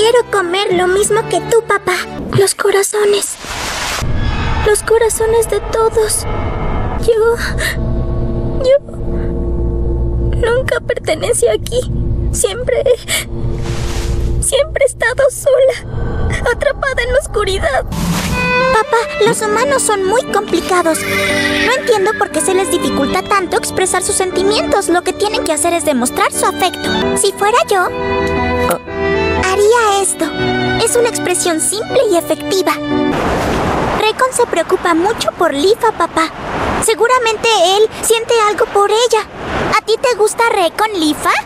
Quiero comer lo mismo que tú, papá. Los corazones. Los corazones de todos. Yo nunca pertenecí aquí. Siempre he estado sola, atrapada en la oscuridad. Papá, los humanos son muy complicados. No entiendo por qué se les dificulta tanto expresar sus sentimientos. Lo que tienen que hacer es demostrar su afecto. Si fuera yo, haría esto. Es una expresión simple y efectiva. Recon se preocupa mucho por Leafa, papá. Seguramente él siente algo por ella. ¿A ti te gusta Recon, Leafa?